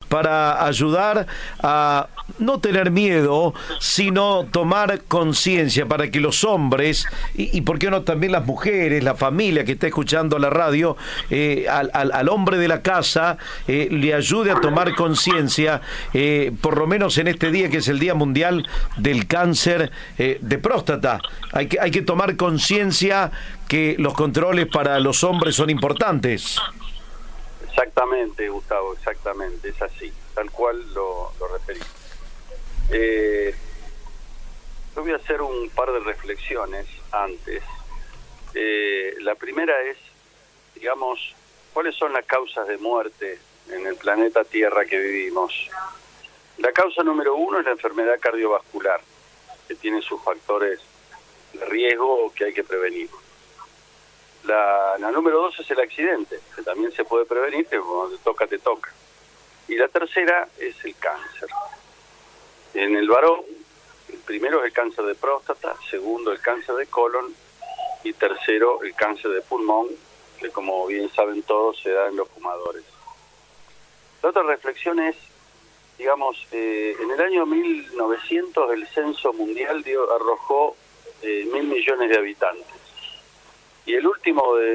para ayudar a no tener miedo, sino tomar conciencia para que los hombres, y por qué no también las mujeres, la familia que está escuchando la radio, al hombre de la casa le ayude a tomar conciencia, por lo menos en este día que es el Día Mundial del Cáncer de Próstata. Hay que tomar conciencia que los controles para los hombres son importantes. Exactamente, Gustavo, exactamente, es así, tal cual lo referí. Yo voy a hacer un par de reflexiones antes. La primera es, digamos, ¿cuáles son las causas de muerte en el planeta Tierra que vivimos? La causa número 1 es la enfermedad cardiovascular, que tiene sus factores de riesgo que hay que prevenir. La número 2 es el accidente, que también se puede prevenir, que cuando te toca, te toca. Y la tercera es el cáncer. En el varón, el primero es el cáncer de próstata, segundo el cáncer de colon y tercero el cáncer de pulmón, que como bien saben todos se da en los fumadores. La otra reflexión es, digamos, en el año 1900 el censo mundial arrojó 1.000 millones de habitantes. Y el último de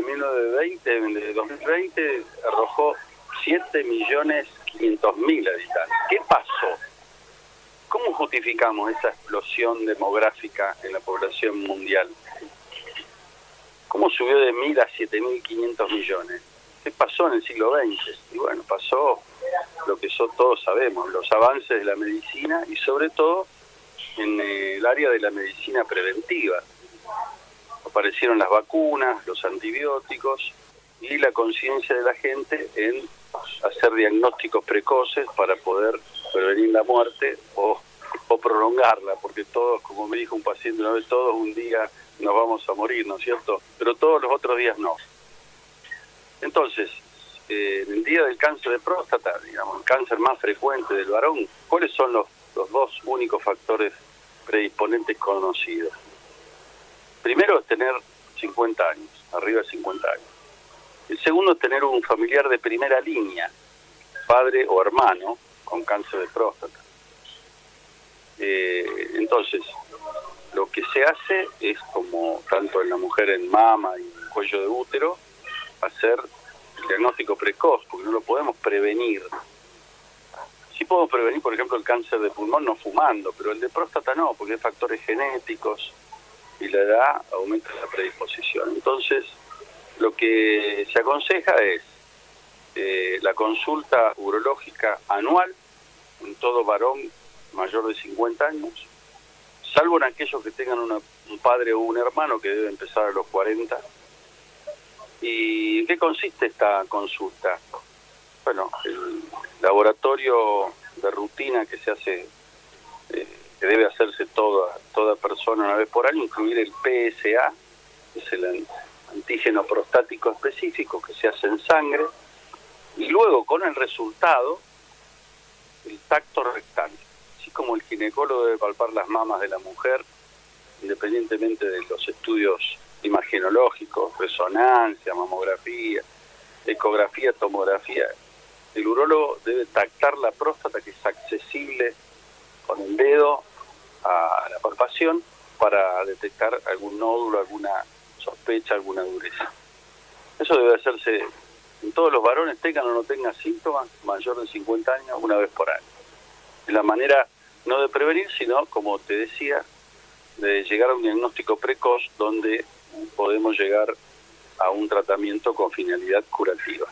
2020, arrojó 7.500.000 habitantes. ¿Qué pasó? ¿Cómo justificamos esa explosión demográfica en la población mundial? ¿Cómo subió de 1.000 a 7.500 millones? ¿Qué pasó en el siglo XX? Y bueno, pasó lo que todos sabemos, los avances de la medicina y sobre todo en el área de la medicina preventiva. Aparecieron las vacunas, los antibióticos y la conciencia de la gente en hacer diagnósticos precoces para poder prevenir la muerte o prolongarla, porque todos, como me dijo un paciente una vez, todos un día nos vamos a morir, ¿no es cierto? Pero todos los otros días no. Entonces, en el día del cáncer de próstata, digamos, el cáncer más frecuente del varón, ¿cuáles son los dos únicos factores predisponentes conocidos? Primero es tener 50 años, arriba de 50 años. El segundo es tener un familiar de primera línea, padre o hermano, con cáncer de próstata. Entonces, lo que se hace es, como tanto en la mujer en mama y en cuello de útero, hacer el diagnóstico precoz, porque no lo podemos prevenir. Sí podemos prevenir, por ejemplo, el cáncer de pulmón no fumando, pero el de próstata no, porque hay factores genéticos y la edad aumenta la predisposición. Entonces, lo que se aconseja es la consulta urológica anual en todo varón mayor de 50 años, salvo en aquellos que tengan un padre o un hermano que debe empezar a los 40. ¿Y en qué consiste esta consulta? Bueno, el laboratorio de rutina que se hace, que debe hacerse toda persona una vez por año, incluir el PSA, que es el antígeno prostático específico que se hace en sangre, y luego con el resultado, el tacto rectal. Así como el ginecólogo debe palpar las mamas de la mujer, independientemente de los estudios imagenológicos, resonancia, mamografía, ecografía, tomografía, el urólogo debe tactar la próstata, que es accesible con el dedo a la palpación, para detectar algún nódulo, alguna sospecha, alguna dureza. Eso debe hacerse en todos los varones, tengan o no tengan síntomas, mayor de 50 años, una vez por año. Es la manera no de prevenir, sino, como te decía, de llegar a un diagnóstico precoz donde podemos llegar a un tratamiento con finalidad curativa.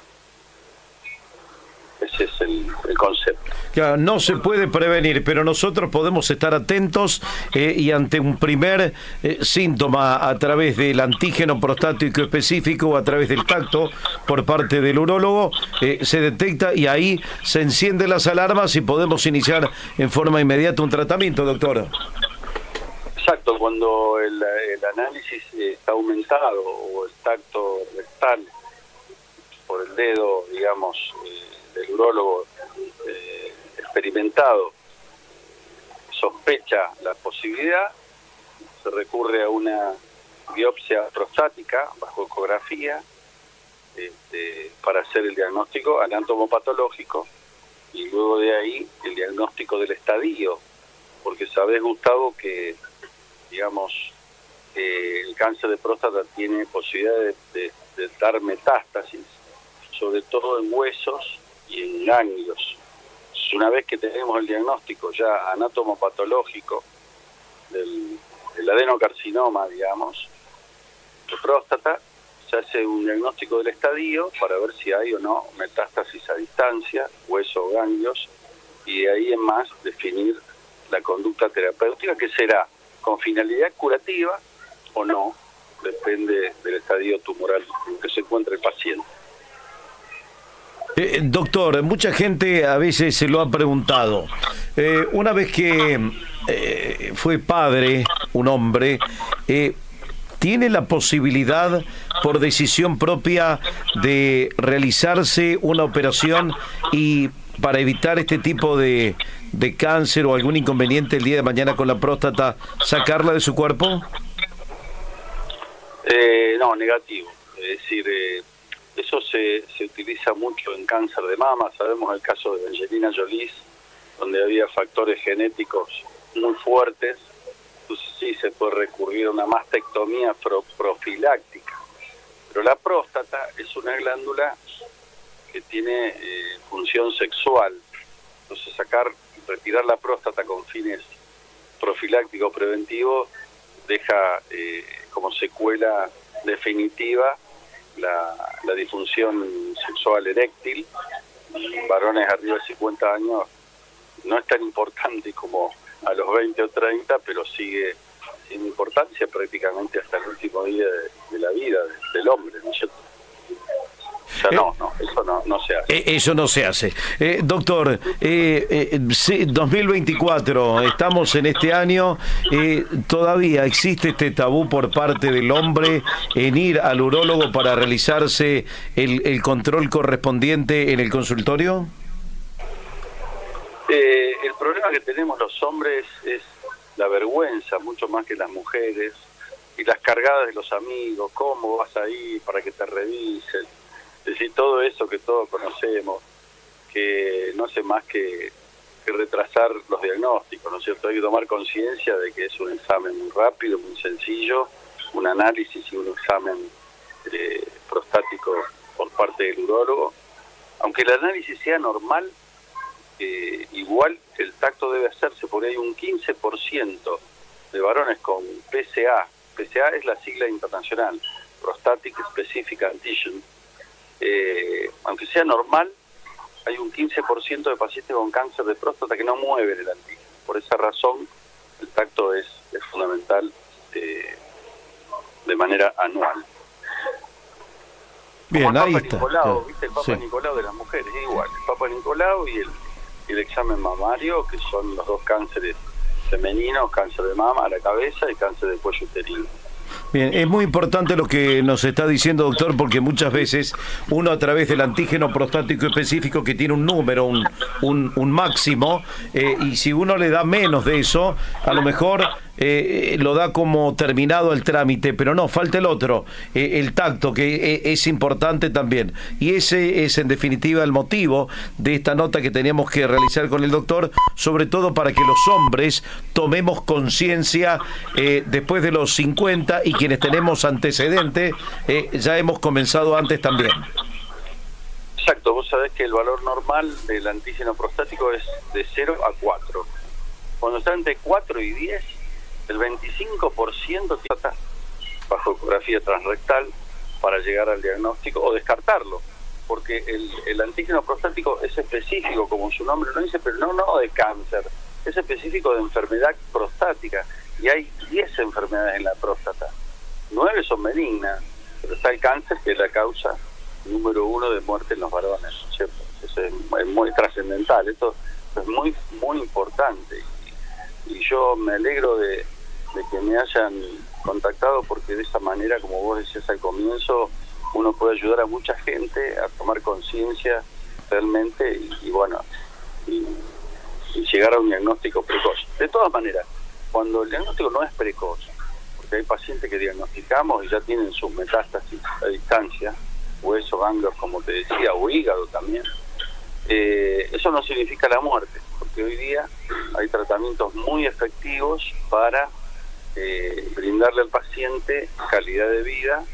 Ese es el concepto. Claro, no se puede prevenir, pero nosotros podemos estar atentos y ante un primer síntoma a través del antígeno prostático específico o a través del tacto por parte del urólogo, se detecta y ahí se encienden las alarmas y podemos iniciar en forma inmediata un tratamiento, doctor. Exacto, cuando el análisis está aumentado o el tacto rectal por el dedo, digamos, del urólogo experimentado sospecha la posibilidad, se recurre a una biopsia prostática bajo ecografía para hacer el diagnóstico anatomopatológico y luego de ahí el diagnóstico del estadio, porque sabés, Gustavo, que digamos el cáncer de próstata tiene posibilidad de dar metástasis, sobre todo en huesos y en ganglios. Una vez que tenemos el diagnóstico ya anatomopatológico del adenocarcinoma, digamos, de próstata, se hace un diagnóstico del estadio para ver si hay o no metástasis a distancia, hueso o ganglios, y de ahí en más definir la conducta terapéutica, que será con finalidad curativa o no, depende del estadio tumoral en que se encuentre el paciente. Doctor, mucha gente a veces se lo ha preguntado. Una vez que fue padre, un hombre, ¿tiene la posibilidad, por decisión propia, de realizarse una operación y para evitar este tipo de cáncer o algún inconveniente el día de mañana con la próstata, sacarla de su cuerpo? No, negativo. Es decir, eso se utiliza mucho en cáncer de mama. Sabemos el caso de Angelina Jolie, donde había factores genéticos muy fuertes. Entonces sí, se puede recurrir a una mastectomía profiláctica. Pero la próstata es una glándula que tiene función sexual. Entonces retirar la próstata con fines profilácticos preventivos deja como secuela definitiva la disfunción sexual eréctil. En varones arriba de 50 años no es tan importante como a los 20 o 30, pero sigue sin importancia prácticamente hasta el último día de la vida del hombre, ¿no es cierto? O sea, eso no se hace. Eso no se hace. Doctor, 2024, estamos en este año, ¿todavía existe este tabú por parte del hombre en ir al urólogo para realizarse el control correspondiente en el consultorio? El problema que tenemos los hombres es la vergüenza, mucho más que las mujeres, y las cargadas de los amigos, cómo vas ahí para que te revisen. Es decir, todo eso que todos conocemos, que no hace más que retrasar los diagnósticos, ¿no es cierto? Hay que tomar conciencia de que es un examen muy rápido, muy sencillo, un análisis y un examen prostático por parte del urólogo. Aunque el análisis sea normal, igual el tacto debe hacerse, porque hay un 15% de varones con PSA. PSA es la sigla internacional, Prostatic Specific Antigen. Aunque sea normal, hay un 15% de pacientes con cáncer de próstata que no mueven el antígeno. Por esa razón, el tacto es fundamental de manera anual. Bien, como el ahí Papa está. Nicolau, ¿viste? El Papa Sí. Nicolau de las mujeres, es igual. El Papa Nicolau y el examen mamario, que son los dos cánceres femeninos, cáncer de mama a la cabeza y cáncer de cuello uterino. Bien, es muy importante lo que nos está diciendo, doctor, porque muchas veces uno, a través del antígeno prostático específico, que tiene un número, un máximo, y si uno le da menos de eso, a lo mejor lo da como terminado el trámite, pero no, falta el otro, el tacto, que es importante también. Y ese es en definitiva el motivo de esta nota que teníamos que realizar con el doctor, sobre todo para que los hombres tomemos conciencia después de los 50, y quienes tenemos antecedentes ya hemos comenzado antes también. Exacto, vos sabés que el valor normal del antígeno prostático es de 0 a 4. Cuando está entre 4 y 10, el 25% trata bajo ecografía transrectal para llegar al diagnóstico o descartarlo, porque el antígeno prostático es específico, como su nombre lo dice, pero no de cáncer, es específico de enfermedad prostática, y hay 10 enfermedades en la próstata, 9 son benignas, pero está el cáncer, que es la causa número 1 de muerte en los varones, ¿cierto? Eso es muy trascendental, esto es muy importante, y yo me alegro de que me hayan contactado, porque de esa manera, como vos decías al comienzo, uno puede ayudar a mucha gente a tomar conciencia realmente y llegar a un diagnóstico precoz. De todas maneras, cuando el diagnóstico no es precoz, porque hay pacientes que diagnosticamos y ya tienen sus metástasis a distancia, hueso, ganglios, como te decía, o hígado también, eso no significa la muerte, porque hoy día hay tratamientos muy efectivos para brindarle al paciente calidad de vida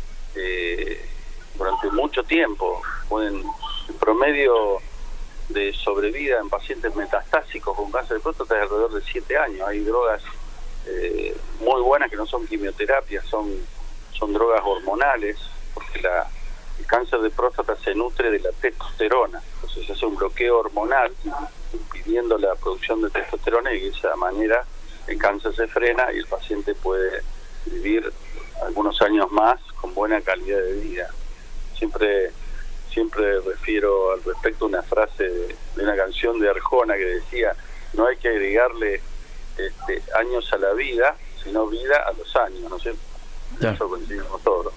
durante mucho tiempo. El promedio de sobrevida en pacientes metastásicos con cáncer de próstata es alrededor de 7 años. Hay drogas muy buenas que no son quimioterapias, son drogas hormonales, porque el cáncer de próstata se nutre de la testosterona, entonces se hace un bloqueo hormonal impidiendo la producción de testosterona, y de esa manera el cáncer se frena y el paciente puede vivir algunos años más con buena calidad de vida. Siempre refiero al respecto una frase de una canción de Arjona que decía: no hay que agregarle años a la vida, sino vida a los años, ¿no sé? Ya. Eso coincidimos todos.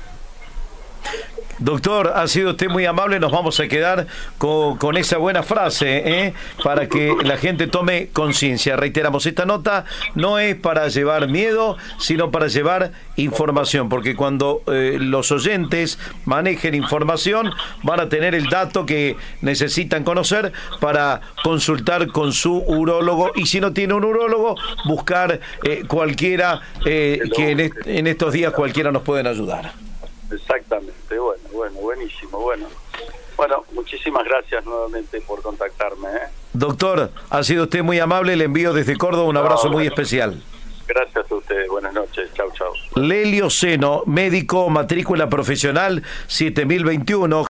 Doctor, ha sido usted muy amable, nos vamos a quedar con esa buena frase, para que la gente tome conciencia. Reiteramos, esta nota no es para llevar miedo, sino para llevar información, porque cuando los oyentes manejen información van a tener el dato que necesitan conocer para consultar con su urólogo, y si no tiene un urólogo, buscar cualquiera, que en estos días cualquiera nos pueden ayudar. Exactamente, buenísimo. Bueno, muchísimas gracias nuevamente por contactarme. Doctor, ha sido usted muy amable, le envío desde Córdoba un abrazo muy especial. Gracias a ustedes, buenas noches, chau. Lelio Seno, médico, matrícula profesional 7021.